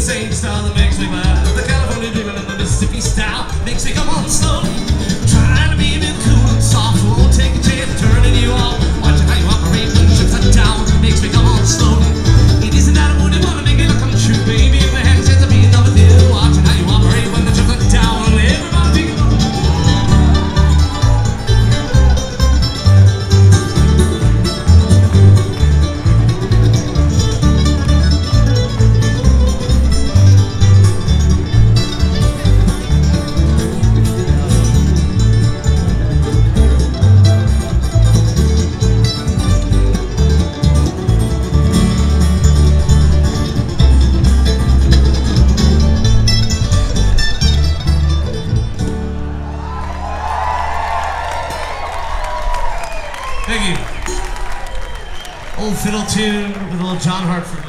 same style that makes me laugh. The California dreaming and the Mississippi style makes me come on slowly. Trying to be a bit cool and soft, won't take a chance turning you off. Watching how you operate when the chips are down makes me come on slowly. It isn't that I wouldn't want to make it look come true, baby. If I had a chance to be in love with you, watching how you operate when the chips are down, everybody. Thank you. Old fiddle tune with a little John Hartford.